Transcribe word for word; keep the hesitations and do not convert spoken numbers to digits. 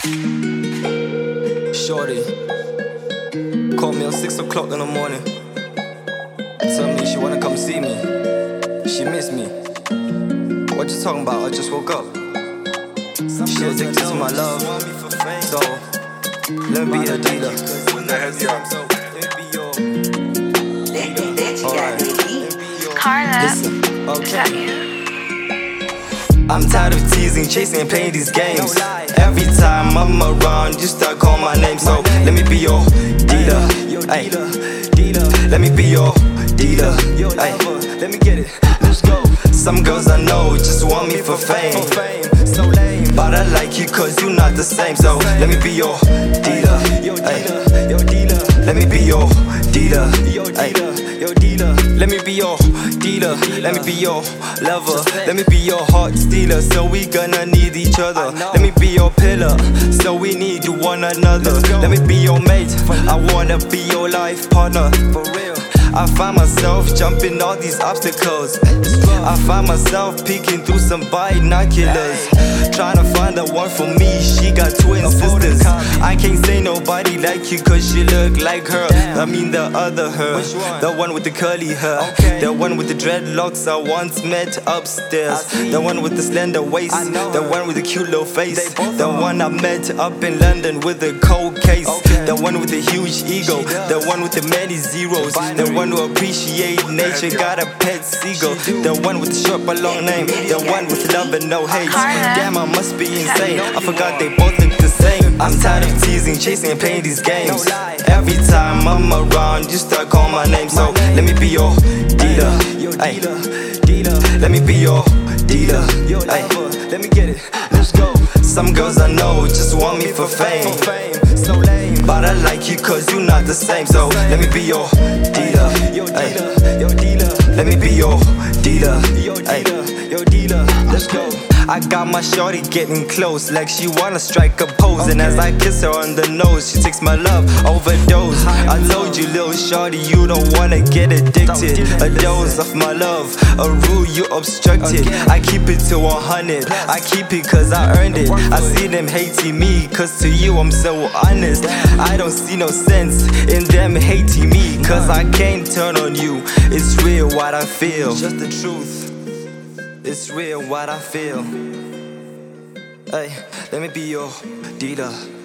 Shorty called me at six o'clock in the morning. Tell me she wanna come see me. She missed me. What you talking about? I just woke up. She addicted to my love, so let me be a dealer. Carla, Listen, is that okay. you? I'm tired of teasing, chasing, and playing these games. Every time I'm around, you start calling my name. So let me be your dealer. Ay. Let me be your dealer. Ay. Let me get it. Let's go. Some girls I know just want me for fame, but I like you cause you not the same. So let me be your dealer. Ay. Let me be your dealer. Ay. Let me be your dealer, let me be your lover, let me be your heart stealer. So we gonna need each other. Let me be your pillar, so we need one another. Let me be your mate, I wanna be your life partner. For real, I find myself jumping all these obstacles. I find myself peeking through some binoculars, trying to find the one for me. She got twin sisters. I can't say nobody like you cause she look like her. I mean the other her, the one with the curly hair, the one with the dreadlocks I once met upstairs, the one with the slender waist, the one with the cute little face, the one I met up in London with a cold case, the one with the huge ego, the one with the many zeros, the one who appreciate nature, got a pet seagull, the one with the short but long name, the one with love and no hate. Damn, I must be insane, I forgot they both look the same. I'm tired of teasing, chasing, and playing these games. Every time I'm around, you start calling my name. So let me be your dealer. Ay. Let me be your dealer. Ay. Let me get it. Let's go. Some girls I know just want me for fame, but I like you cause you not the same. So let me be your dealer. Ay. Let me be your dealer. Ay. Let's go. I got my shorty getting close, like she wanna strike a pose. And as I kiss her on the nose, she takes my love overdose. I told you, little shorty, you don't wanna get addicted. A dose of my love, a rule you obstructed. I keep it to one hundred, I keep it cause I earned it. I see them hating me cause to you I'm so honest. I don't see no sense in them hating me cause I can't turn on you. It's real what I feel, just the truth. It's real what I feel. Hey, let me be your dealer.